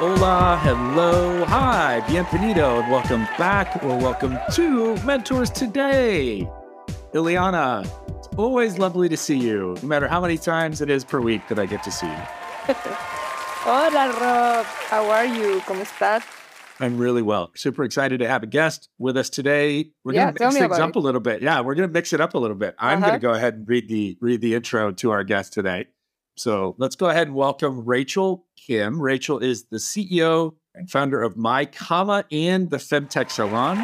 Hola, hello, hi, bienvenido, and welcome back or welcome to Mentors Today. Ileana, it's always lovely to see you, no matter how many times it is per week that I get to see you. Hola, Rob. How are you? ¿Cómo estás? I'm really well. Super excited to have a guest with us today. We're going to tell mix me things about up it. a little bit. Yeah, we're going to mix it up a little bit. I'm going to go ahead and read the intro to our guest today. So let's go ahead and welcome Rachel Kim. Rachel is the CEO and founder of My Comma and the Femtech Salon.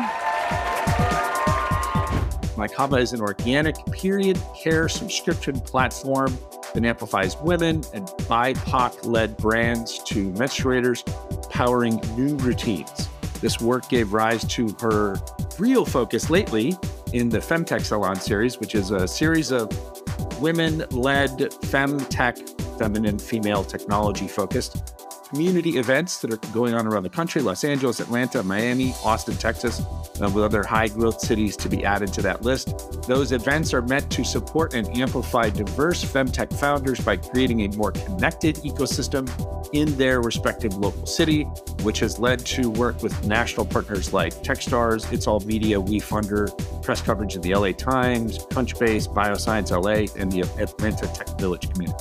My Comma is an organic period care subscription platform that amplifies women and BIPOC-led brands to menstruators, powering new routines. This work gave rise to her real focus lately in the Femtech Salon series, which is a series of women-led femtech, feminine, female technology-focused community events that are going on around the country: Los Angeles, Atlanta, Miami, Austin, Texas, with other high-growth cities to be added to that list. Those events are meant to support and amplify diverse femtech founders by creating a more connected ecosystem in their respective local city, which has led to work with national partners like Techstars, It's All Media, WeFunder, press coverage in the LA Times, Crunchbase, Bioscience LA, and the Atlanta Tech Village community.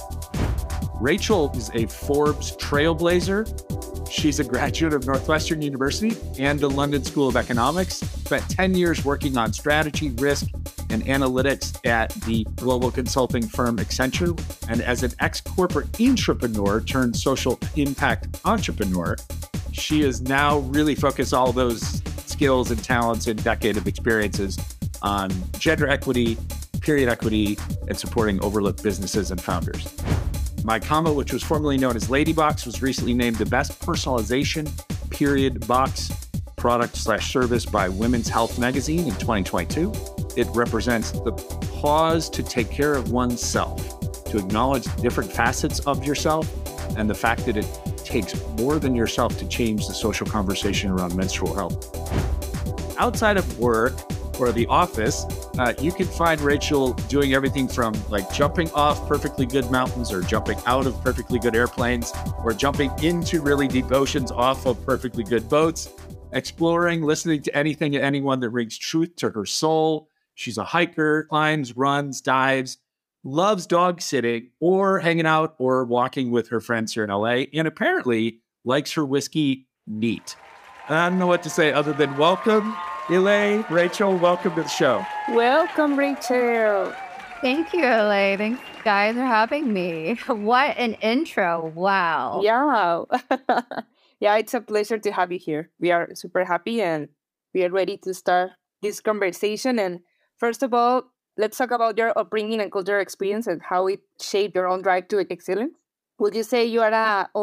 Rachel is a Forbes trailblazer. She's a graduate of Northwestern University and the London School of Economics. Spent 10 years working on strategy, risk, and analytics at the global consulting firm Accenture. And as an ex-corporate entrepreneur turned social impact entrepreneur, she is now really focused all those skills and talents and decade of experiences on gender equity, period equity, and supporting overlooked businesses and founders. My Comma, which was formerly known as Ladybox, was recently named the best personalization period box product/service by Women's Health magazine in 2022. It represents the pause to take care of oneself, to acknowledge different facets of yourself, and the fact that it takes more than yourself to change the social conversation around menstrual health. Outside of work or the office, you can find Rachel doing everything from like jumping off perfectly good mountains or jumping out of perfectly good airplanes or jumping into really deep oceans off of perfectly good boats, exploring, listening to anything and anyone that brings truth to her soul. She's a hiker, climbs, runs, dives, loves dog sitting or hanging out or walking with her friends here in LA, and apparently likes her whiskey neat. I don't know what to say other than welcome. Elaine, Rachel, welcome to the show. Welcome, Rachel. Thank you, Elaine. Thanks, guys, for having me. What an intro. Wow. Yeah. Yeah, it's a pleasure to have you here. We are super happy and we are ready to start this conversation. And first of all, let's talk about your upbringing and cultural experience and how it shaped your own drive to excellence. Would you say you are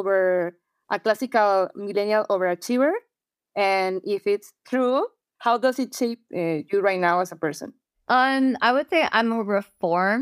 a classical millennial overachiever? And if it's true, how does it shape you right now as a person? I would say I'm a reformed.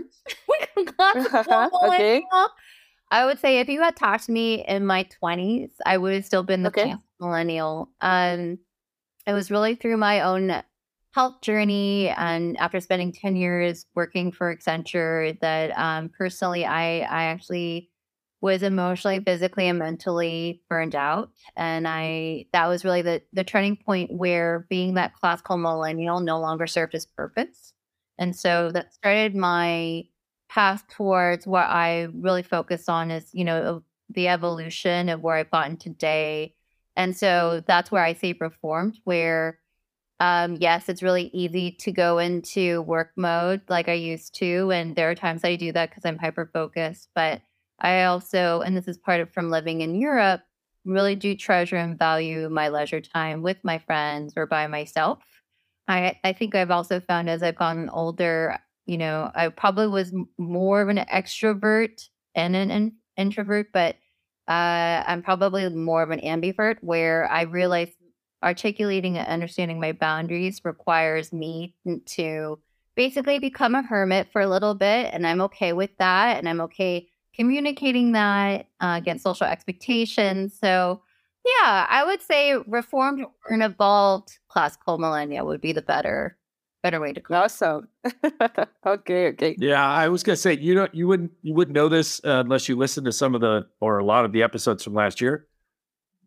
Okay. I would say if you had talked to me in my 20s, I would have still been the Okay. millennial. It was really through my own health journey and after spending 10 years working for Accenture that personally I actually was emotionally, physically, and mentally burned out. And that was really the turning point where being that classical millennial no longer served its purpose. And so that started my path towards what I really focused on is, the evolution of where I've gotten today. And so that's where I see reformed, where yes, it's really easy to go into work mode like I used to. And there are times I do that because I'm hyper-focused, but I also, and this is part of from living in Europe, really do treasure and value my leisure time with my friends or by myself. I think I've also found as I've gotten older, I probably was more of an extrovert and an introvert, but I'm probably more of an ambivert where I realize articulating and understanding my boundaries requires me to basically become a hermit for a little bit. And I'm okay with that. And I'm okay communicating that against social expectations. So yeah, I would say reformed or an evolved classical millennial would be the better way to go. Awesome. Okay. Yeah, I was gonna say you wouldn't know this unless you listen to some of a lot of the episodes from last year.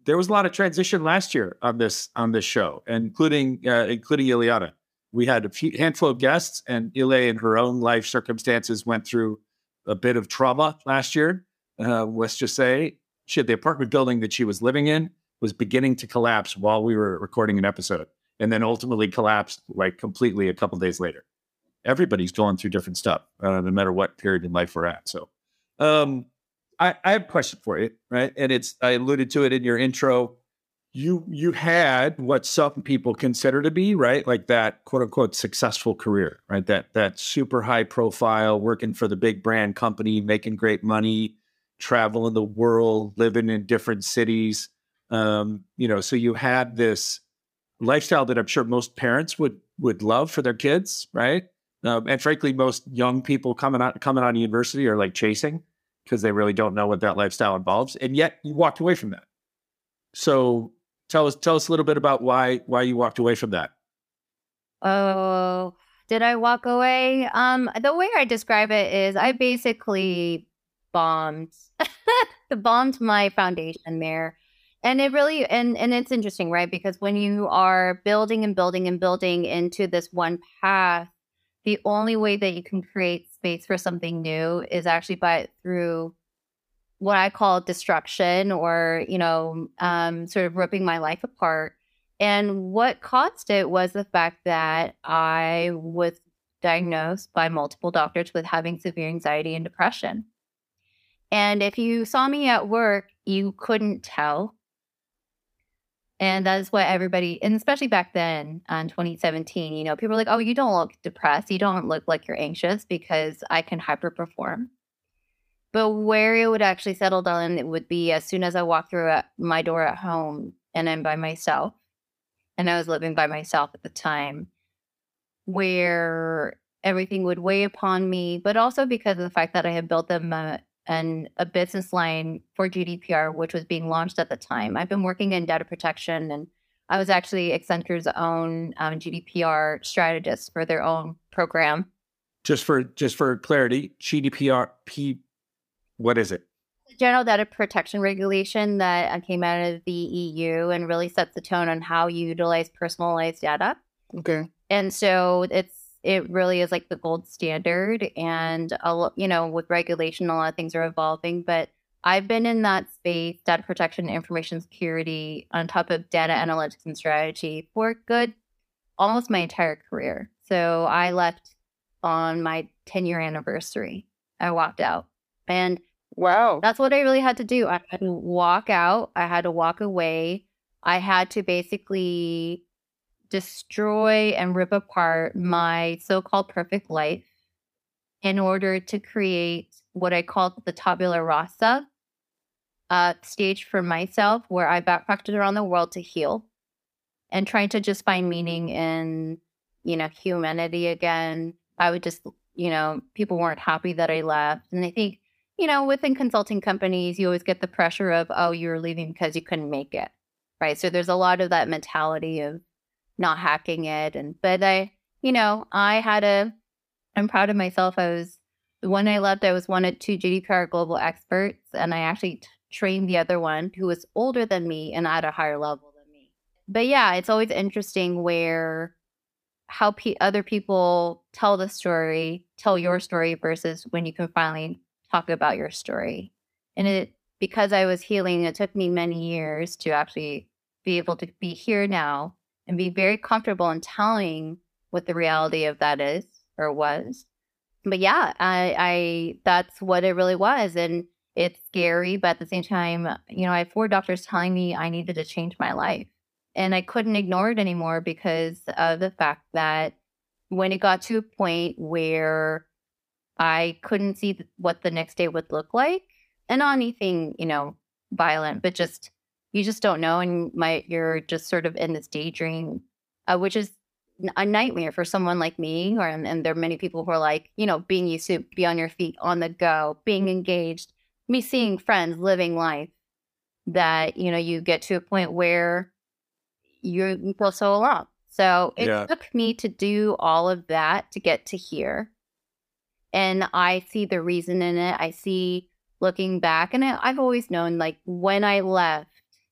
there was a lot of transition last year on this show, including Ileana. We had a handful of guests, and Ile, in her own life circumstances, went through a bit of trauma last year. Let's just say she had the apartment building that she was living in was beginning to collapse while we were recording an episode, and then ultimately collapsed like completely a couple of days later. Everybody's going through different stuff, no matter what period in life we're at. So I have a question for you, right? And I alluded to it in your intro. You had what some people consider to be, right, like that quote unquote successful career, right? That super high profile, working for the big brand company, making great money, traveling the world, living in different cities. So you had this lifestyle that I'm sure most parents would love for their kids, right? And frankly, most young people coming out of university are like chasing because they really don't know what that lifestyle involves. And yet you walked away from that. So tell us a little bit about why you walked away from that. Oh, did I walk away? The way I describe it is I basically bombed my foundation there. And it really, and it's interesting, right? Because when you are building and building and building into this one path, the only way that you can create space for something new is actually through what I call destruction, or, sort of ripping my life apart. And what caused it was the fact that I was diagnosed by multiple doctors with having severe anxiety and depression. And if you saw me at work, you couldn't tell. And that is what everybody, and especially back then in 2017, people were like, oh, you don't look depressed. You don't look like you're anxious, because I can hyperperform. But where it would actually settle down, it would be as soon as I walked through my door at home and I'm by myself. And I was living by myself at the time, where everything would weigh upon me, but also because of the fact that I had built them a business line for GDPR, which was being launched at the time. I've been working in data protection, and I was actually Accenture's own GDPR strategist for their own program. Just for clarity, GDPR, what is it? General Data Protection Regulation that came out of the EU and really sets the tone on how you utilize personalized data. Okay. And so it really is like the gold standard, and with regulation, a lot of things are evolving, but I've been in that space, data protection, information security, on top of data analytics and strategy, for almost my entire career. So I left on my 10-year anniversary. I walked out, and wow, that's what I really had to do. I had to walk out. I had to walk away. I had to basically destroy and rip apart my so-called perfect life in order to create what I call the tabula rasa stage for myself, where I backpacked around the world to heal and trying to just find meaning in, humanity again. I would just, people weren't happy that I left. And I think, within consulting companies, you always get the pressure of, oh, you're leaving because you couldn't make it, right? So there's a lot of that mentality of not hacking it. But I'm proud of myself. When I left, I was one of 2 GDPR global experts, and I actually trained the other one, who was older than me and at a higher level than me. But yeah, it's always interesting how other people tell your story versus when you can finally talk about your story. And because I was healing, it took me many years to actually be able to be here now and be very comfortable in telling what the reality of that is or was. But yeah, I that's what it really was. And it's scary, but at the same time, I had 4 doctors telling me I needed to change my life. And I couldn't ignore it anymore because of the fact that when it got to a point where I couldn't see what the next day would look like, and not anything, violent, but you just don't know. And you're just sort of in this daydream, which is a nightmare for someone like me, and there are many people who are like, being used to be on your feet, on the go, being engaged, me seeing friends living life, that, you get to a point where you feel so alone. So it took me to do all of that to get to here. And I see the reason in it. I see, looking back, and I've always known, like, when I left,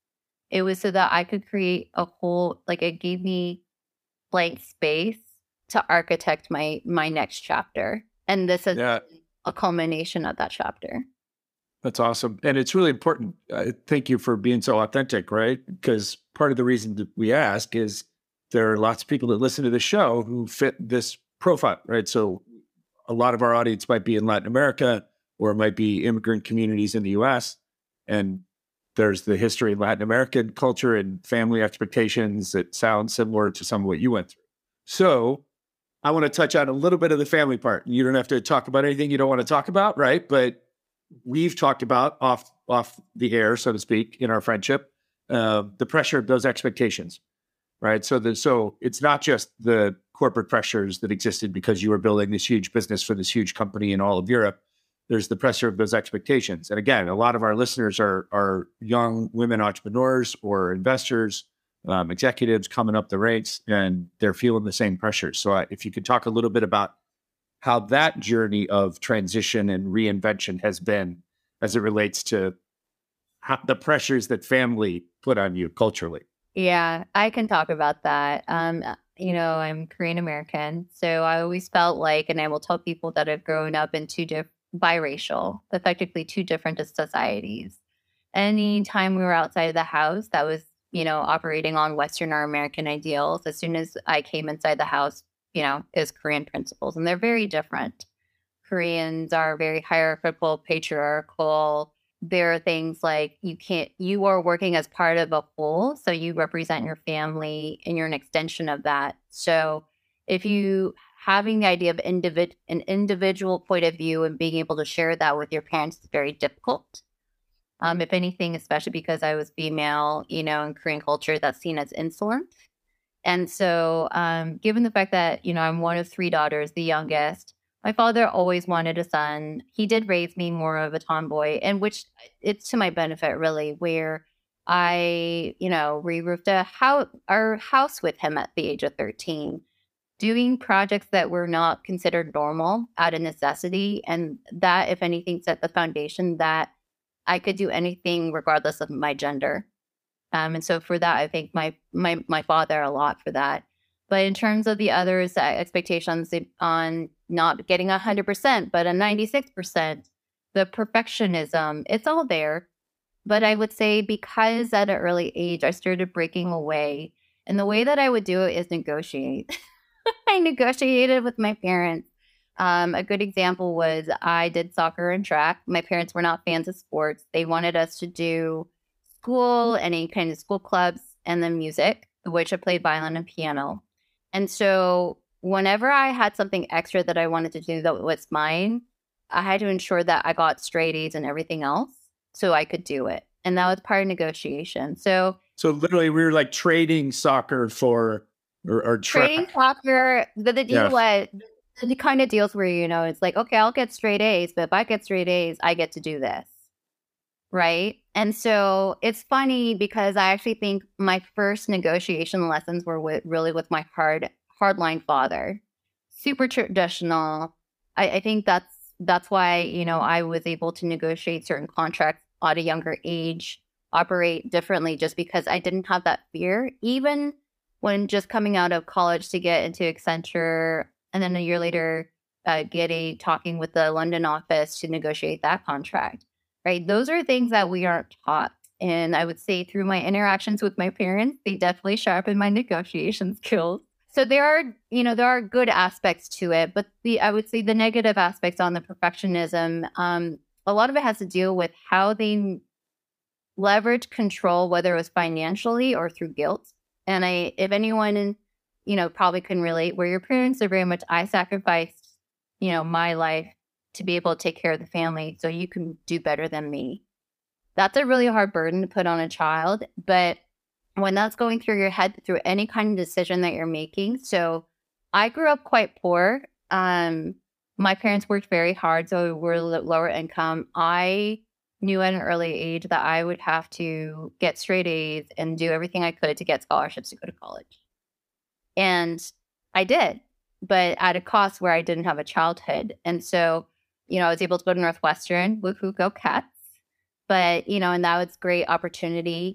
It was so that I could create a whole, like it gave me blank space to architect my next chapter. And this is Yeah, a culmination of that chapter. that's awesome. And it's really important. Thank you for being so authentic, right? Because part of the reason that we ask is there are lots of people that listen to the show who fit this profile, right? So a lot of our audience might be in Latin America, or it might be immigrant communities in the US. And there's the history of Latin American culture and family expectations that sound similar to some of what you went through. So I want to touch on a little bit of the family part. You don't have to talk about anything you don't want to talk about, right? But we've talked about off the air, so to speak, in our friendship, the pressure of those expectations, right? So it's not just the corporate pressures that existed because you were building this huge business for this huge company in all of Europe. There's the pressure of those expectations. And again, a lot of our listeners are young women entrepreneurs or investors, executives coming up the ranks, and they're feeling the same pressures. So if you could talk a little bit about how that journey of transition and reinvention has been as it relates to the pressures that family put on you culturally. Yeah, I can talk about that. I'm Korean American, so I always felt like, and I will tell people that I've grown up in biracial, effectively two different societies. Anytime we were outside of the house, that was, operating on Western or American ideals. As soon as I came inside the house, is Korean principles, and they're very different. Koreans are very hierarchical, patriarchal. There are things like you are working as part of a whole, so you represent your family and you're an extension of that. So if you having the idea of an individual point of view and being able to share that with your parents is very difficult. If anything, especially because I was female, in Korean culture, that's seen as insolent. And so, given the fact that, I'm one of three daughters, the youngest, my father always wanted a son. He did raise me more of a tomboy, and which it's to my benefit, really, where I, re-roofed our house with him at the age of 13, doing projects that were not considered normal out of necessity. And that, if anything, set the foundation that I could do anything regardless of my gender. And so for that, I thank my father a lot for that. But in terms of the others' expectations on not getting 100%, but a 96%, the perfectionism, it's all there. But I would say because at an early age, I started breaking away. And the way that I would do it is negotiate. I negotiated with my parents. A good example was I did soccer and track. My parents were not fans of sports. They wanted us to do school, any kind of school clubs, and then music, which I played violin and piano. And so whenever I had something extra that I wanted to do that was mine, I had to ensure that I got straight A's and everything else so I could do it. And that was part of negotiation. So literally we were like trading soccer for or trading soccer. The deal was the kind of deals where, it's like, okay, I'll get straight A's, but if I get straight A's, I get to do this. Right. And so it's funny because I actually think my first negotiation lessons were really with my hardline father. Super traditional. I think that's why, I was able to negotiate certain contracts at a younger age, operate differently just because I didn't have that fear. Even when just coming out of college to get into Accenture, and then a year later, talking with the London office to negotiate that contract, right? Those are things that we aren't taught. And I would say through my interactions with my parents, they definitely sharpened my negotiation skills. So there are good aspects to it, but I would say the negative aspects on the perfectionism, a lot of it has to do with how they leverage control, whether it was financially or through guilt. And if anyone probably can relate, where your parents are very much, I sacrificed, my life to be able to take care of the family so you can do better than me. That's a really hard burden to put on a child. But when that's going through your head through any kind of decision that you're making. So I grew up quite poor. My parents worked very hard, so we're lower income. I knew at an early age that I would have to get straight A's and do everything I could to get scholarships to go to college. And I did, but at a cost where I didn't have a childhood. And so, I was able to go to Northwestern, woohoo, go Cats. But, and that was great opportunity.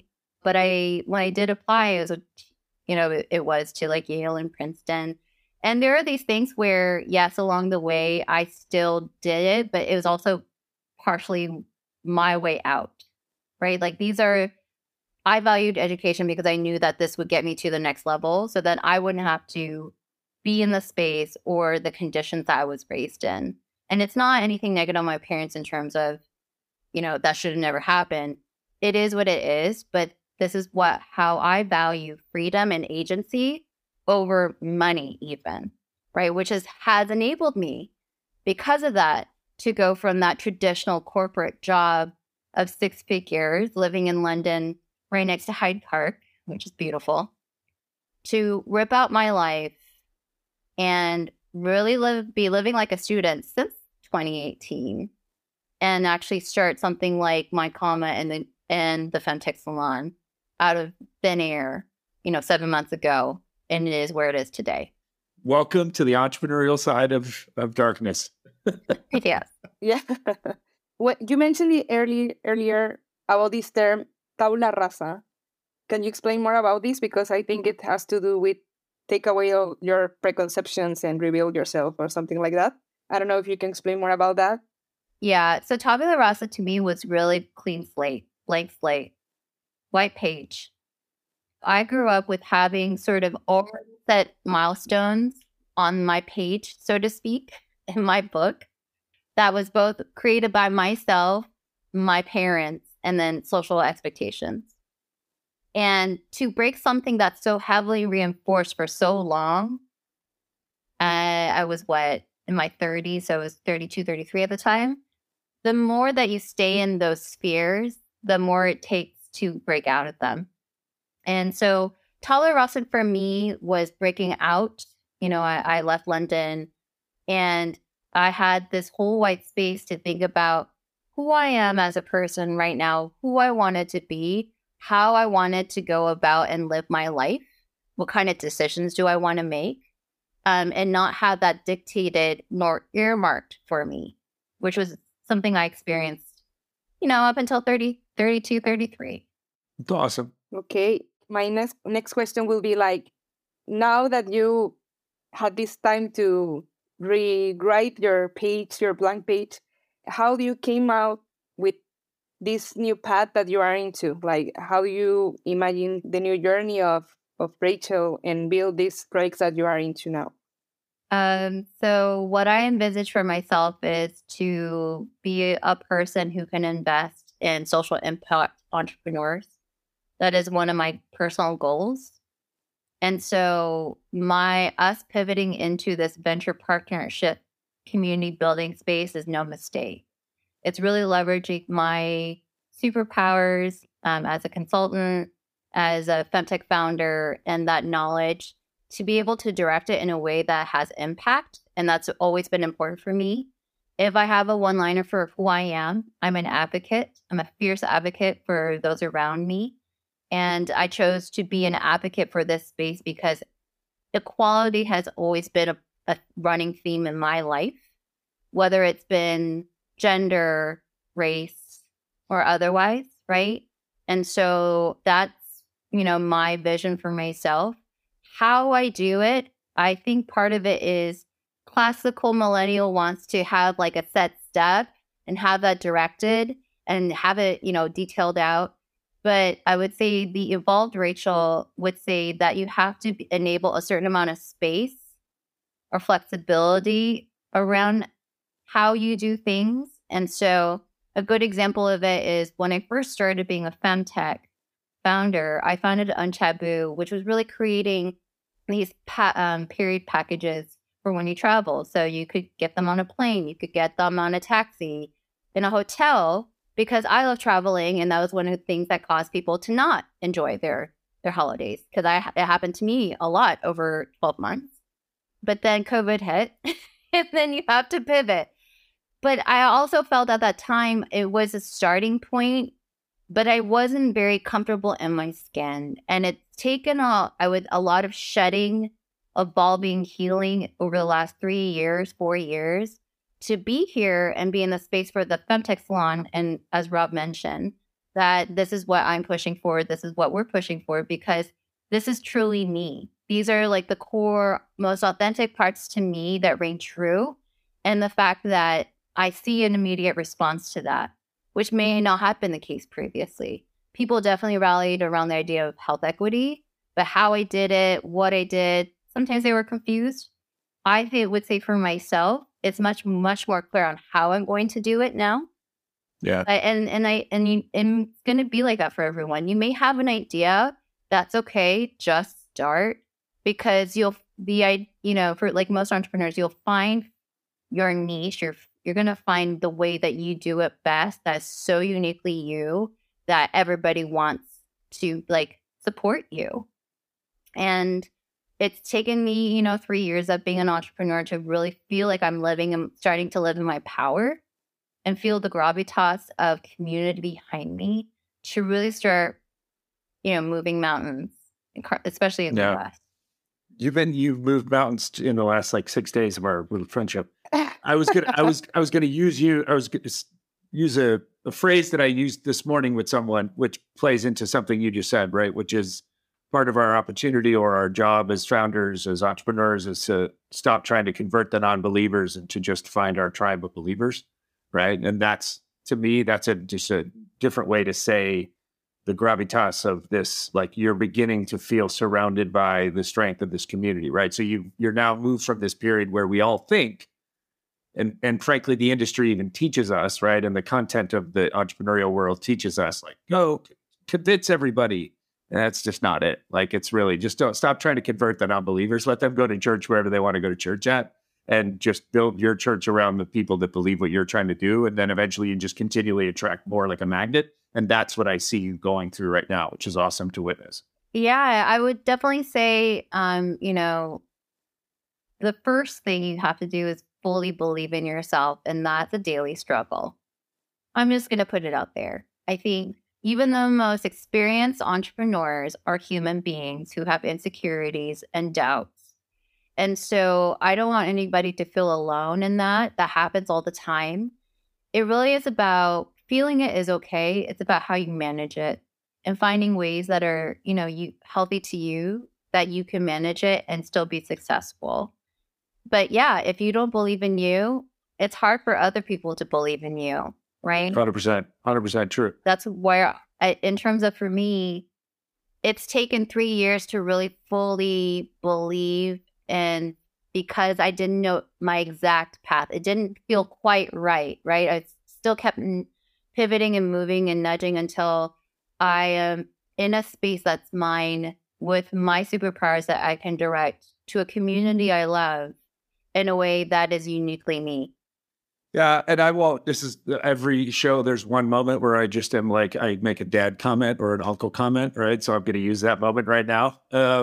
But when I did apply, it was to like Yale and Princeton. And there are these things where, yes, along the way, I still did it, but it was also partially my way out, right? Like I valued education because I knew that this would get me to the next level so that I wouldn't have to be in the space or the conditions that I was raised in. And it's not anything negative on my parents in terms of, that should have never happened. It is what it is, but this is how I value freedom and agency over money even, right? Which has enabled me because of that to go from that traditional corporate job of 6 figures living in London right next to Hyde Park, which is beautiful, to rip out my life and really be living like a student since 2018 and actually start something like My Comma and the Femtech Salon out of thin air, 7 months ago. And it is where it is today. Welcome to the entrepreneurial side of darkness. Yes. Yeah. What you mentioned earlier about this term, tabula rasa. Can you explain more about this? Because I think it has to do with take away all your preconceptions and rebuild yourself or something like that. I don't know if you can explain more about that. Yeah. So tabula rasa to me was really clean slate, blank slate, white page. I grew up with having sort of all set milestones on my page, so to speak, in my book that was both created by myself, my parents, and then social expectations. And to break something that's so heavily reinforced for so long, I was in my 30s, so I was 32, 33 at the time. The more that you stay in those spheres, the more it takes to break out of them. And so tabula rasa for me was breaking out. I left London and I had this whole white space to think about who I am as a person right now, who I wanted to be, how I wanted to go about and live my life, what kind of decisions do I want to make, and not have that dictated nor earmarked for me, which was something I experienced, up until 30, 32, 33. It's awesome. Okay. My next question will be like, now that you had this time to rewrite your page, your blank page, how do you came out with this new path that you are into? Like, how do you imagine the new journey of Rachel and build these projects that you are into now? So what I envisage for myself is to be a person who can invest in social impact entrepreneurs. That is one of my personal goals. And so us pivoting into this venture partnership community building space is no mistake. It's really leveraging my superpowers as a consultant, as a femtech founder, and that knowledge to be able to direct it in a way that has impact. And that's always been important for me. If I have a one-liner for who I am, I'm an advocate. I'm a fierce advocate for those around me. And I chose to be an advocate for this space because equality has always been a running theme in my life, whether it's been gender, race, or otherwise, right? And so that's, my vision for myself. How I do it, I think part of it is classical millennial wants to have like a set step and have that directed and have it, detailed out. But I would say the evolved Rachel would say that you have to enable a certain amount of space or flexibility around how you do things. And so a good example of it is when I first started being a femtech founder, I founded Untaboo, which was really creating these period packages for when you travel. So you could get them on a plane, you could get them on a taxi, in a hotel, because I love traveling, and that was one of the things that caused people to not enjoy their holidays, because it happened to me a lot over 12 months. But then COVID hit, and then you have to pivot. But I also felt at that time it was a starting point, but I wasn't very comfortable in my skin. And it's taken a lot of shedding, evolving, healing over the last 4 years, to be here and be in the space for the Femtech Salon. And as Rob mentioned, that this is what I'm pushing for. This is what we're pushing for, because this is truly me. These are like the core, most authentic parts to me that ring true. And the fact that I see an immediate response to that, which may not have been the case previously. People definitely rallied around the idea of health equity, but how I did it, what I did, sometimes they were confused. Would say for myself, it's much, much more clear on how I'm going to do it now. Yeah. And it's going to be like that for everyone. You may have an idea. That's okay. Just start, because for like most entrepreneurs, you'll find your niche. You're going to find the way that you do it best. That's so uniquely you that everybody wants to like support you. And it's taken me, 3 years of being an entrepreneur to really feel like I'm starting to live in my power and feel the gravitas of community behind me to really start, moving mountains, especially in the West. You've moved mountains in the last like 6 days of our little friendship. I was gonna use a phrase that I used this morning with someone, which plays into something you just said, right? Which is part of our opportunity or our job as founders, as entrepreneurs, is to stop trying to convert the non-believers and to just find our tribe of believers, right? And that's, to me, that's just a different way to say the gravitas of this. Like, you're beginning to feel surrounded by the strength of this community, right? So you're now moved from this period where we all think, and frankly, the industry even teaches us, right? And the content of the entrepreneurial world teaches us, like, go convince everybody. And that's just not it. Like, it's really just don't stop trying to convert the non-believers. Let them go to church wherever they want to go to church at, and just build your church around the people that believe what you're trying to do. And then eventually you just continually attract more like a magnet. And that's what I see you going through right now, which is awesome to witness. Yeah, I would definitely say, the first thing you have to do is fully believe in yourself. And that's a daily struggle. I'm just going to put it out there. I think even the most experienced entrepreneurs are human beings who have insecurities and doubts. And so I don't want anybody to feel alone in that. That happens all the time. It really is about feeling it is okay. It's about how you manage it and finding ways that are, healthy to you, that you can manage it and still be successful. But yeah, if you don't believe in you, it's hard for other people to believe in you, right? 100% true. That's where, in terms of, for me, it's taken 3 years to really fully believe. And because I didn't know my exact path, it didn't feel quite right? I still kept pivoting and moving and nudging until I am in a space that's mine with my superpowers that I can direct to a community I love in a way that is uniquely me. Yeah. And this is every show. There's one moment where I just am like, I make a dad comment or an uncle comment, right? So I'm going to use that moment right now.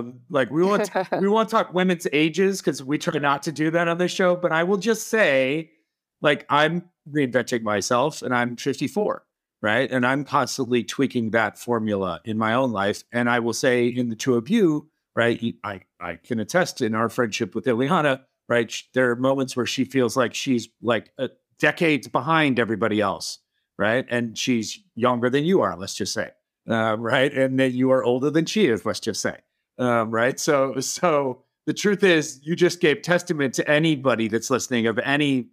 We won't talk women's ages because we try not to do that on this show, but I will just say, like, I'm reinventing myself and I'm 54, right? And I'm constantly tweaking that formula in my own life. And I will say, in the two of you, right, I can attest in our friendship with Ileana, right? There are moments where she feels like she's like decades behind everybody else, right? And she's younger than you are, let's just say, right? And then you are older than she is, let's just say, right? So the truth is, you just gave testament to anybody that's listening of any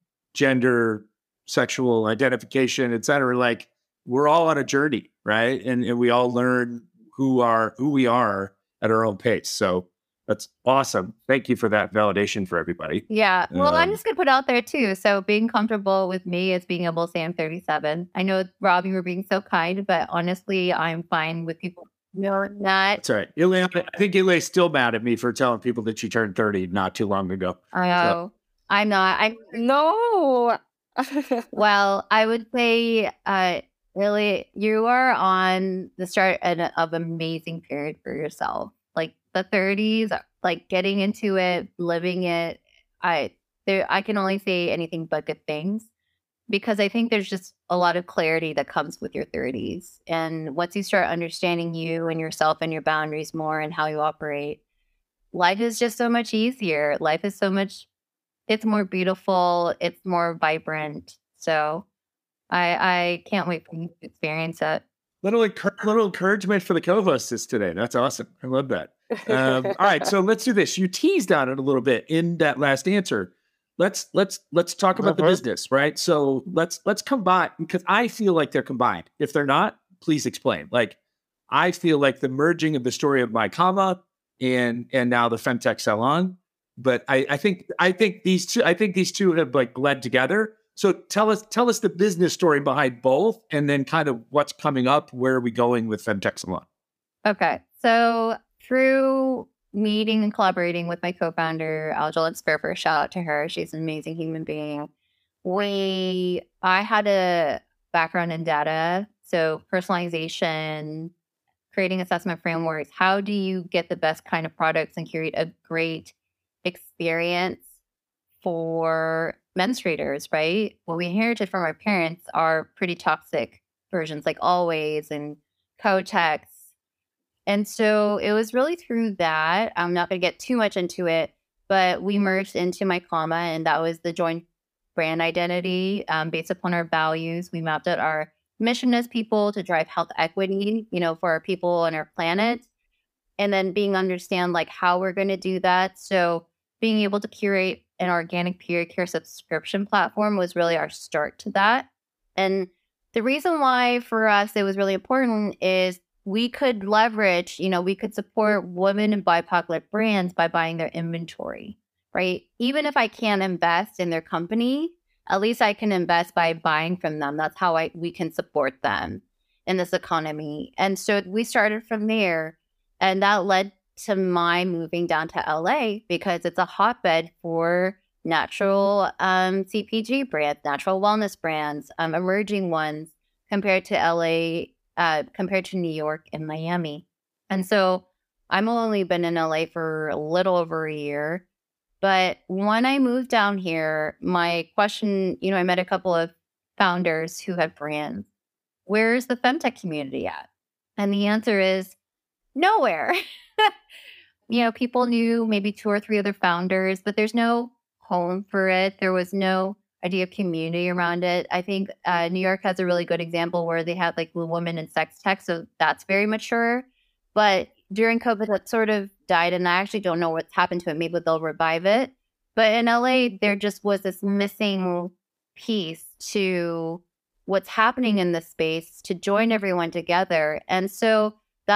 gender, sexual identification, et cetera. Like, we're all on a journey, right? And we all learn who we are at our own pace. So that's awesome. Thank you for that validation for everybody. Yeah. Well, I'm just going to put out there too. So being comfortable with me is being able to say I'm 37. I know, Rob, you were being so kind, but honestly, I'm fine with people. No, not. That's all right. Ileana, I think Ileana's still mad at me for telling people that she turned 30 not too long ago. I know. So. I'm not. No. Well, I would say, really, you are on the start of an amazing period for yourself. Like, the 30s, like, getting into it, living it. I can only say anything but good things, because I think there's just a lot of clarity that comes with your 30s. And once you start understanding you and yourself and your boundaries more and how you operate, life is just so much easier. Life is so much, it's more beautiful. It's more vibrant. So I can't wait for you to experience it. Little encouragement for the co-hosts today. That's awesome. I love that. All right, so let's do this. You teased on it a little bit in that last answer. Let's talk about the business, right? So let's combine, because I feel like they're combined. If they're not, please explain. Like, I feel like the merging of the story of My Comma and now the Femtech Salon. But I think these two have like bled together. So tell us the business story behind both, and then kind of what's coming up. Where are we going with Femtech Salon? Okay, so through meeting and collaborating with my co-founder, Alja Sperfer, shout out to her. She's an amazing human being. I had a background in data, so personalization, creating assessment frameworks. How do you get the best kind of products and create a great experience for menstruators, right? What we inherited from our parents are pretty toxic versions like Always and Kotex. And so it was really through that. I'm not going to get too much into it, but we merged into My Comma, and that was the joint brand identity based upon our values. We mapped out our mission as people to drive health equity, for our people and our planet. And then understand like how we're going to do that. So being able to curate an organic period care subscription platform was really our start to that. And the reason why for us it was really important is we could leverage, we could support women and BIPOC-led brands by buying their inventory, right? Even if I can't invest in their company, at least I can invest by buying from them. That's how we can support them in this economy. And so we started from there, and that led to my moving down to LA because it's a hotbed for natural CPG brands, natural wellness brands, emerging ones compared to LA, compared to New York and Miami. And so I've only been in LA for a little over a year. But when I moved down here, my question, I met a couple of founders who had brands. Where's the femtech community at? And the answer is nowhere. People knew maybe 2 or 3 other founders, but there's no home for it. There was no idea of community around it. I think New York has a really good example where they had like the women in sex tech. So that's very mature. But during COVID, that sort of died. And I actually don't know what's happened to it. Maybe they'll revive it. But in LA, there just was this missing piece to what's happening in this space to join everyone together. And so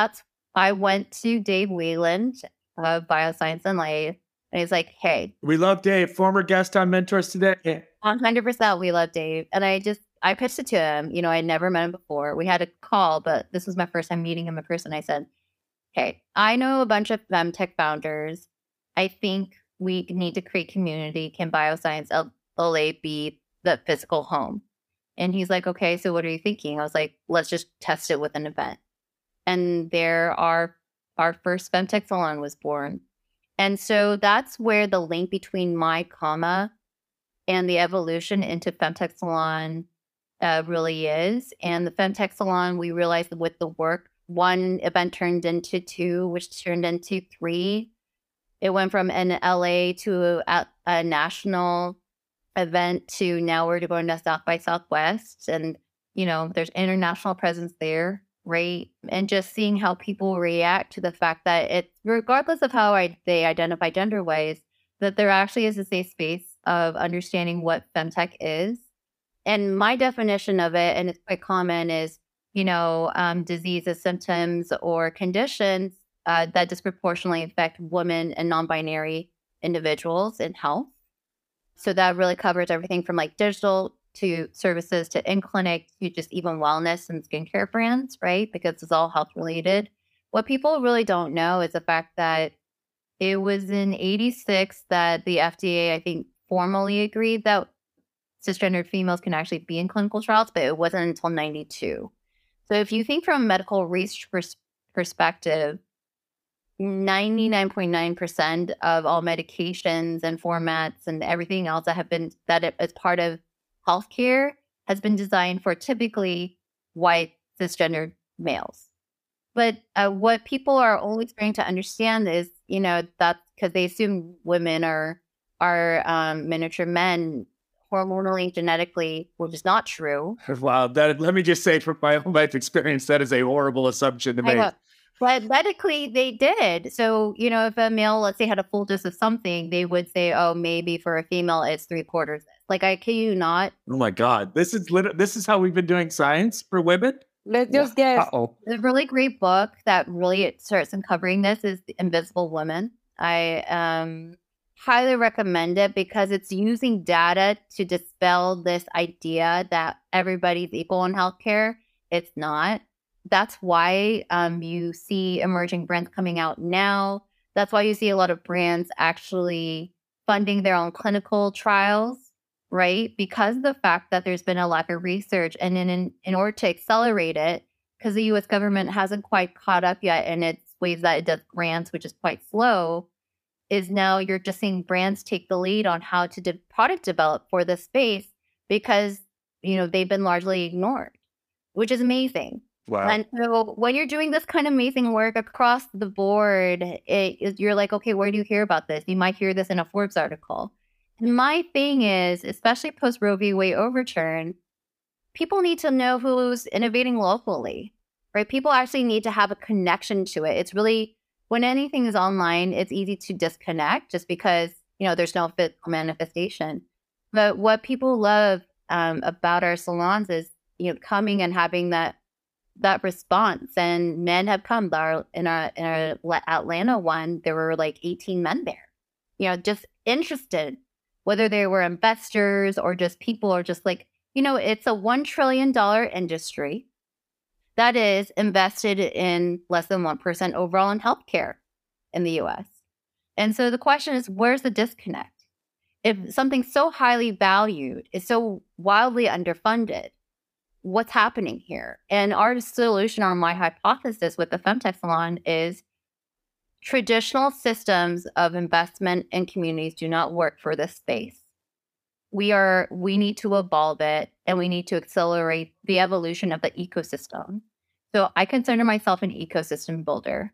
I went to Dave Wieland of Bioscience and Life. And he's like, hey. We love Dave, former guest on Mentors Today. 100% we love Dave. And I pitched it to him. I'd never met him before. We had a call, but this was my first time meeting him in person. I said, hey, I know a bunch of femtech founders. I think we need to create community. Can Bioscience LA be the physical home? And he's like, okay, so what are you thinking? I was like, let's just test it with an event. And our first femtech salon was born. And so that's where the link between My Comma and the evolution into Femtech Salon really is. And the Femtech Salon, we realized that with the work, 1 event turned into 2, which turned into 3. It went from an LA to a national event to now we're going to South by Southwest. And, there's international presence there. Right. And just seeing how people react to the fact that it's regardless of how they identify gender wise, that there actually is a safe space of understanding what femtech is. And my definition of it, and it's quite common, is, diseases, symptoms, or conditions that disproportionately affect women and non-binary individuals in health. So that really covers everything from like digital to services to in-clinic to just even wellness and skincare brands, right? Because it's all health related. What people really don't know is the fact that it was in 86 that the FDA, I think, formally agreed that cisgendered females can actually be in clinical trials, but it wasn't until 92. So if you think from a medical research perspective, 99.9% of all medications and formats and everything else that is part of healthcare has been designed for typically white cisgendered males. But what people are always trying to understand is, that's because they assume women are miniature men, hormonally, genetically, which is not true. Wow. Let me just say from my own life experience, that is a horrible assumption to I make. know. But medically, they did. So, if a male, let's say, had a full dose of something, they would say, oh, maybe for a female, it's 3/4 this. Like, I kid you not. Oh my God. This is how we've been doing science for women? Let's just guess. Uh-oh. A really great book that really starts uncovering this is The Invisible Woman. I highly recommend it because it's using data to dispel this idea that everybody's equal in healthcare. It's not. That's why you see emerging brands coming out now. That's why you see a lot of brands actually funding their own clinical trials, right? Because of the fact that there's been a lack of research. And in order to accelerate it, because the U.S. government hasn't quite caught up yet in its ways that it does grants, which is quite slow, is now you're just seeing brands take the lead on how to product develop for this space because, they've been largely ignored, which is amazing. Wow. And so when you're doing this kind of amazing work across the board, you're like, okay, where do you hear about this? You might hear this in a Forbes article. And my thing is, especially post Roe v. Wade overturn, people need to know who's innovating locally, right? People actually need to have a connection to it. It's really, when anything is online, it's easy to disconnect just because, there's no physical manifestation. But what people love about our salons is, coming and having that response. And men have come. In our Atlanta one, there were like 18 men there, just interested, whether they were investors or just people or just like, it's a $1 trillion industry that is invested in less than 1% overall in healthcare in the US. And so the question is, where's the disconnect? If something so highly valued is so wildly underfunded, what's happening here? And our solution, or my hypothesis with the Femtech Salon, is traditional systems of investment in communities do not work for this space. We need to evolve it, and we need to accelerate the evolution of the ecosystem. So I consider myself an ecosystem builder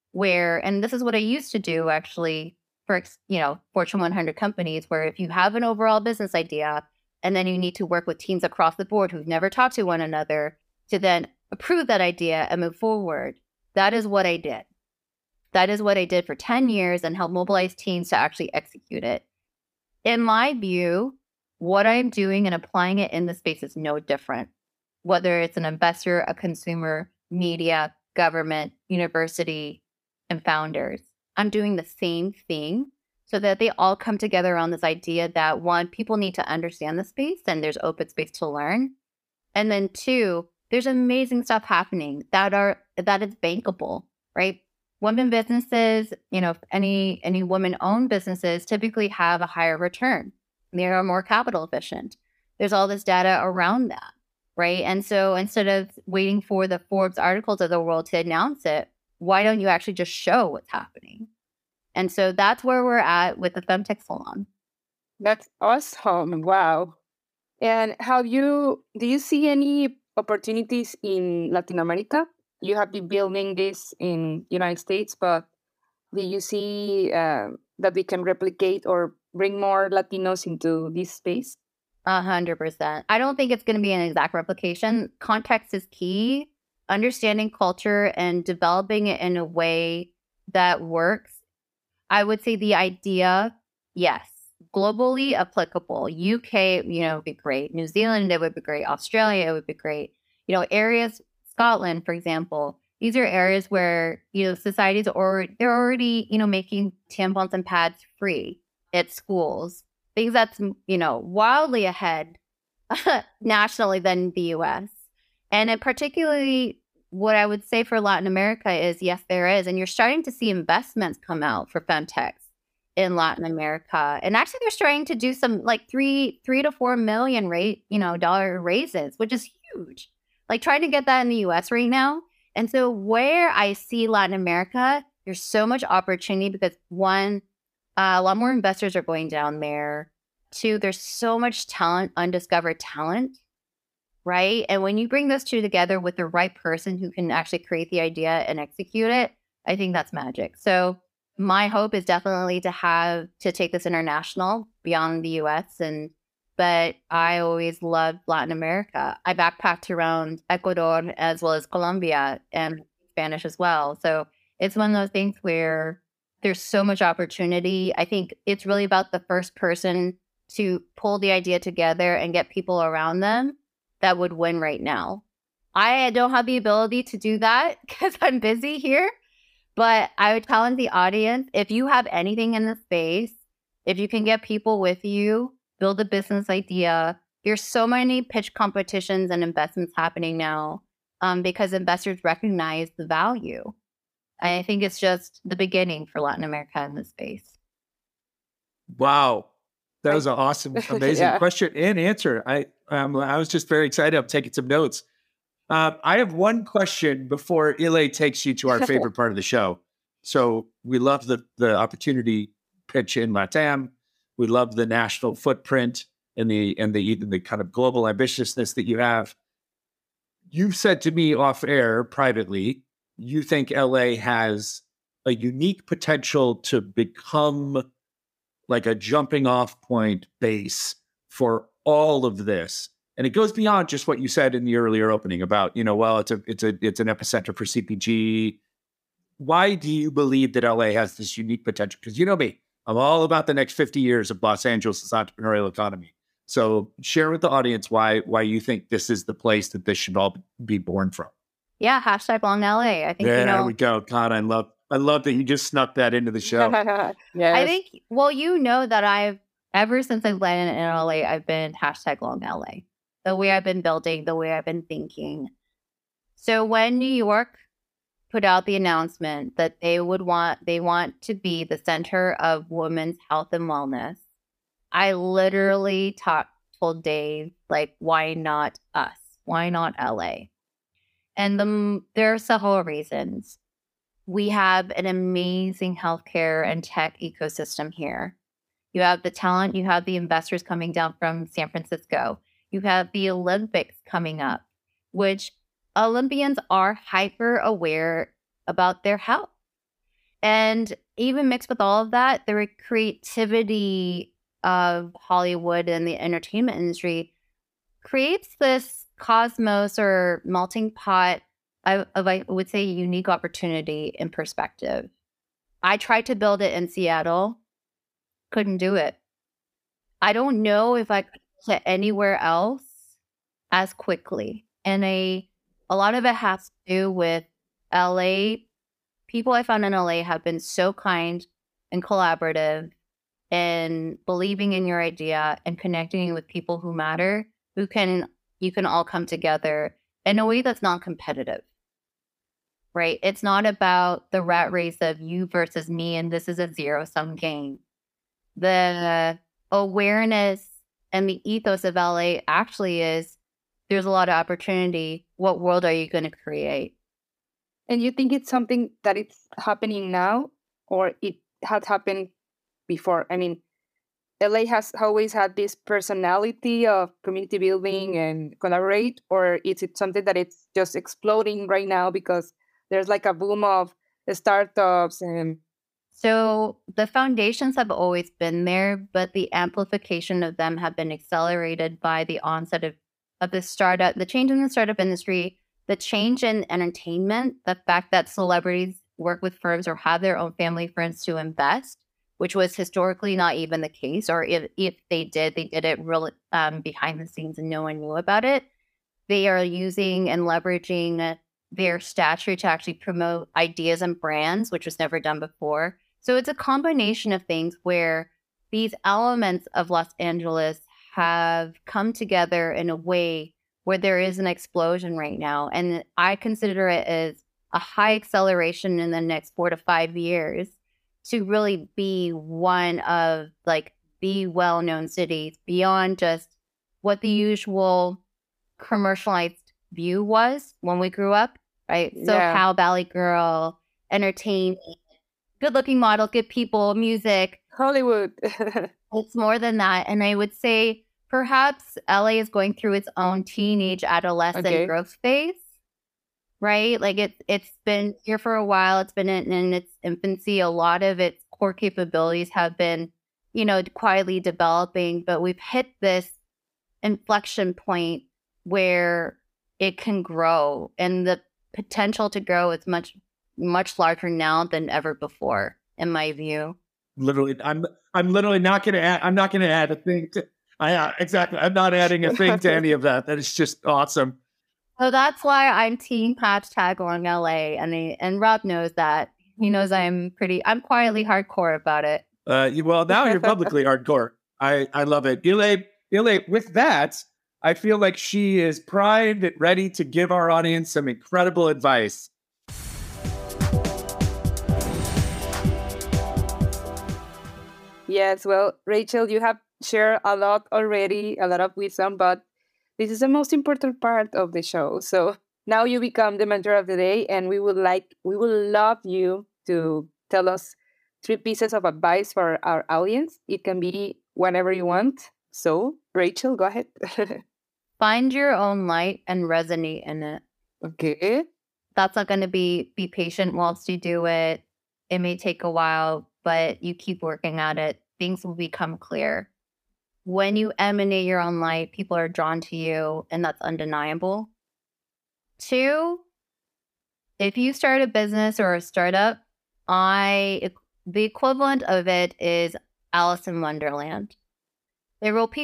and this is what I used to do actually for, Fortune 100 companies, where if you have an overall business idea, and then you need to work with teams across the board who've never talked to one another to then approve that idea and move forward. That is what I did. That is what I did for 10 years and helped mobilize teams to actually execute it. In my view, what I'm doing and applying it in the space is no different. Whether it's an investor, a consumer, media, government, university, and founders, I'm doing the same thing, so that they all come together around this idea that, one, people need to understand the space and there's open space to learn. And then two, there's amazing stuff happening that is bankable, right? Women businesses, any women-owned businesses typically have a higher return. They are more capital efficient. There's all this data around that, right? And so instead of waiting for the Forbes articles of the world to announce it, why don't you actually just show what's happening? And so that's where we're at with the Femtech Salon. That's awesome. Wow. And do you see any opportunities in Latin America? You have been building this in United States, but do you see that we can replicate or bring more Latinos into this space? 100%. I don't think it's going to be an exact replication. Context is key. Understanding culture and developing it in a way that works. I would say the idea, yes, globally applicable. UK, would be great. New Zealand, it would be great. Australia, it would be great. Areas, Scotland, for example, these are areas where, societies they're already, making tampons and pads free at schools. Things that's, wildly ahead nationally than the US. And particularly what I would say for Latin America is, yes, there is. And you're starting to see investments come out for femtechs in Latin America. And actually, they're starting to do some like $3 to $4 million dollar raises, which is huge. Like trying to get that in the US right now. And so where I see Latin America, there's so much opportunity because one, a lot more investors are going down there. Two, there's so much talent, undiscovered talent. Right. And when you bring those two together with the right person who can actually create the idea and execute it, I think that's magic. So my hope is definitely to take this international beyond the US and but I always loved Latin America. I backpacked around Ecuador as well as Colombia and Spanish as well. So it's one of those things where there's so much opportunity. I think it's really about the first person to pull the idea together and get people around them that would win right now. I don't have the ability to do that because I'm busy here, but I would challenge the audience, if you have anything in the space, if you can get people with you, build a business idea. There's so many pitch competitions and investments happening now because investors recognize the value. I think it's just the beginning for Latin America in this space. Wow. That was an awesome, amazing question and answer. I was just very excited. I'm taking some notes. I have one question before Ile takes you to our favorite part of the show. So we love the opportunity pitch in LATAM. We love the national footprint and the kind of global ambitiousness that you have. You've said to me off air privately, you think LA has a unique potential to become like a jumping off point base for all of this. And it goes beyond just what you said in the earlier opening about, well, it's an epicenter for CPG. Why do you believe that LA has this unique potential? Because you know me, I'm all about the next 50 years of Los Angeles' entrepreneurial economy. So share with the audience why you think this is the place that this should all be born from. Yeah, hashtag Long LA. I think, there we go. God, I love that you just snuck that into the show. Yes. I think, that ever since I've landed in LA, I've been hashtag Long LA. The way I've been building, the way I've been thinking. So when New York put out the announcement that they want to be the center of women's health and wellness, I literally told Dave, like, why not us? Why not LA? And there are several reasons. We have an amazing healthcare and tech ecosystem here. You have the talent, you have the investors coming down from San Francisco. You have the Olympics coming up, which Olympians are hyper aware about their health. And even mixed with all of that, the creativity of Hollywood and the entertainment industry creates this cosmos or melting pot of, I would say, unique opportunity and perspective. I tried to build it in Seattle, couldn't do it. I don't know if I could get anywhere else as quickly. And a lot of it has to do with LA. People I found in LA have been so kind and collaborative and believing in your idea and connecting with people who matter, you can all come together in a way that's non-competitive, right? It's not about the rat race of you versus me, and this is a zero-sum game. The awareness and the ethos of LA actually is, there's a lot of opportunity. What world are you going to create? And you think it's something that it's happening now, or it had happened before? I mean, LA has always had this personality of community building and collaborate, or is it something that it's just exploding right now because there's like a boom of startups? And so the foundations have always been there, but the amplification of them have been accelerated by the onset of the startup, the change in the startup industry, the change in entertainment, the fact that celebrities work with firms or have their own family friends to invest, which was historically not even the case, or if they did it really behind the scenes and no one knew about it. They are using and leveraging their stature to actually promote ideas and brands, which was never done before. So it's a combination of things where these elements of Los Angeles have come together in a way where there is an explosion right now. And I consider it as a high acceleration in the next 4 to 5 years to really be one of like the well-known cities beyond just what the usual commercialized view was when we grew up, right? So SoCal, Valley Girl, entertainment, good-looking model, good people, music. Hollywood. It's more than that. And I would say perhaps LA is going through its own teenage adolescent growth phase, right? Like it's been here for a while. It's been in its infancy. A lot of its core capabilities have been, quietly developing, but we've hit this inflection point where it can grow, and the potential to grow is much, much larger now than ever before, in my view. Literally, I'm literally not going to add. I'm not going to add a thing to. Exactly. I'm not adding a thing to any of that. That is just awesome. So that's why I'm team hashtag on LA, and Rob knows that. He knows I'm quietly hardcore about it. Well, now you're publicly hardcore. I love it. Ile, with that, I feel like she is primed and ready to give our audience some incredible advice. Yes, well, Rachel, you have shared a lot already, a lot of wisdom, but this is the most important part of the show. So now you become the mentor of the day, and we would love you to tell us 3 pieces of advice for our audience. It can be whenever you want. So, Rachel, go ahead. Find your own light and resonate in it. Okay. That's not going to be patient whilst you do it. It may take a while, but you keep working at it. Things will become clear. When you emanate your own light, people are drawn to you, and that's undeniable. 2, if you start a business or a startup, the equivalent of it is Alice in Wonderland. There will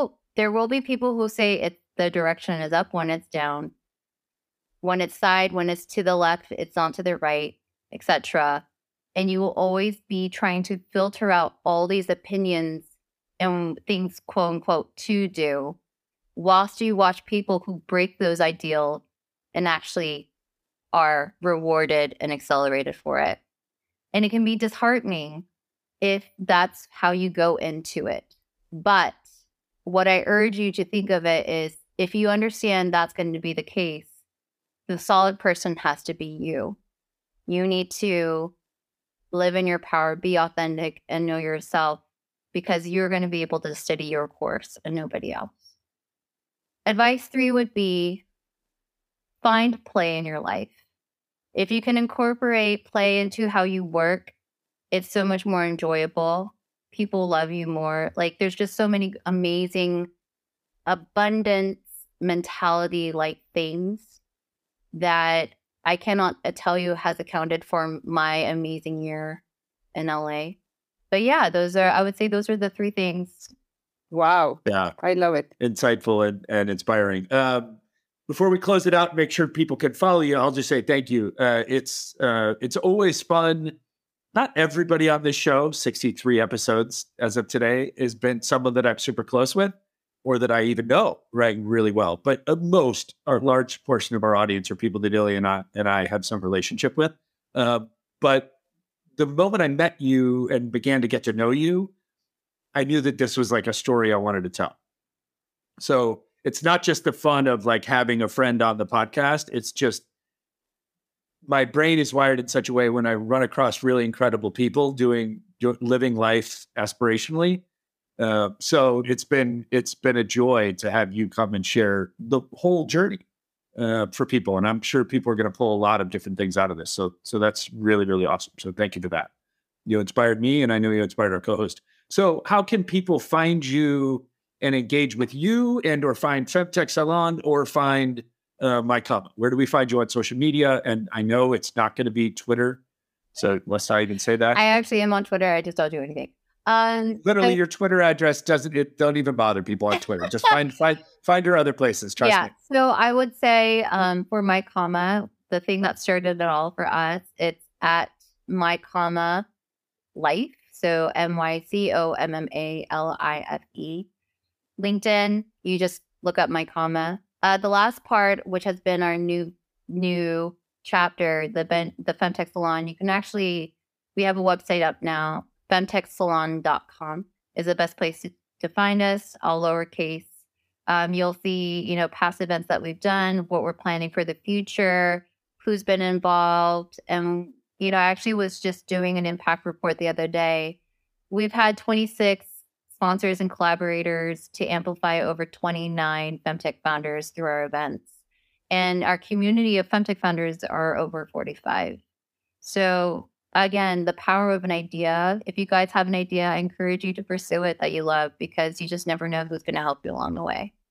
be people who say the direction is up when it's down. When it's side, when it's to the left, it's on to the right, etc. And you will always be trying to filter out all these opinions and things, quote unquote, to do, whilst you watch people who break those ideals and actually are rewarded and accelerated for it. And it can be disheartening if that's how you go into it. But what I urge you to think of it is, if you understand that's going to be the case, the solid person has to be you. You need to live in your power, be authentic, and know yourself, because you're going to be able to steady your course and nobody else. Advice 3 would be, find play in your life. If you can incorporate play into how you work, it's so much more enjoyable. People love you more. Like, there's just so many amazing abundance mentality like things that I cannot tell you has accounted for my amazing year in LA. But yeah, I would say those are the 3 things. Wow. Yeah. I love it. Insightful and inspiring. Before we close it out and make sure people can follow you, I'll just say thank you. It's always fun. Not everybody on this show, 63 episodes as of today, has been someone that I'm super close with or that I even know really well. But most, or large portion of our audience are people that Ilya and I have some relationship with. But the moment I met you and began to get to know you, I knew that this was like a story I wanted to tell. So it's not just the fun of like having a friend on the podcast. It's just my brain is wired in such a way when I run across really incredible people living life aspirationally. So it's been a joy to have you come and share the whole journey for people. And I'm sure people are going to pull a lot of different things out of this. So that's really, really awesome. So thank you for that. You inspired me, and I know you inspired our co-host. So how can people find you and engage with you, and or find Femtech Salon, or find My Comma? Where do we find you on social media? And I know it's not going to be Twitter, so let's not even say that. I actually am on Twitter. I just don't do anything. Literally, your Twitter address don't even bother people on Twitter. Just find your other places. Trust me. So I would say for My Comma, the thing that started it all for us, it's at My Comma Life. So MyCommalife. LinkedIn, you just look up My Comma. The last part, which has been our new chapter, the Femtech Salon, we have a website up now. femtechsalon.com is the best place to find us, all lowercase. You'll see, past events that we've done, what we're planning for the future, who's been involved. And, I actually was just doing an impact report the other day. We've had 26 sponsors and collaborators to amplify over 29 Femtech founders through our events. And our community of Femtech founders are over 45. So again, the power of an idea. If you guys have an idea, I encourage you to pursue it that you love, because you just never know who's going to help you along the way.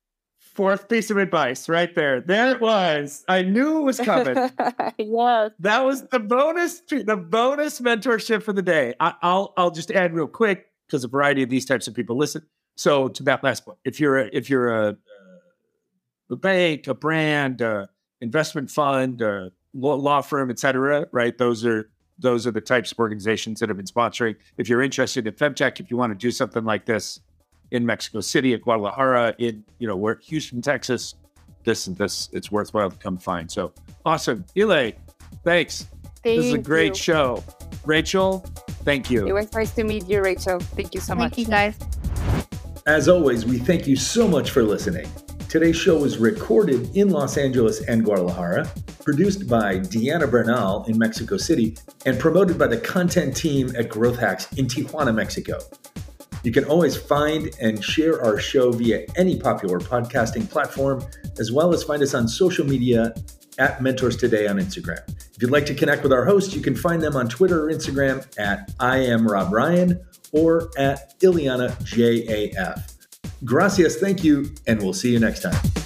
Fourth piece of advice right there. There it was. I knew it was coming. Yes. That was the bonus mentorship for the day. I'll just add real quick because a variety of these types of people listen. So to that last point, if you're a bank, a brand, investment fund, law firm, et cetera, right? Those are the types of organizations that have been sponsoring. If you're interested in FemTech, if you want to do something like this in Mexico City, at Guadalajara, in Houston, Texas, this it's worthwhile to come find. So awesome, Ile, thanks. This is a great show. Rachel, thank you. It was nice to meet you, Rachel. Thank you so much. Thank you, guys. As always, we thank you so much for listening. Today's show was recorded in Los Angeles and Guadalajara, produced by Deanna Bernal in Mexico City, and promoted by the content team at Growth Hacks in Tijuana, Mexico. You can always find and share our show via any popular podcasting platform, as well as find us on social media at Mentors Today on Instagram. If you'd like to connect with our hosts, you can find them on Twitter or Instagram at @IamRobRyan or at IlianaJAF. Gracias, thank you, and we'll see you next time.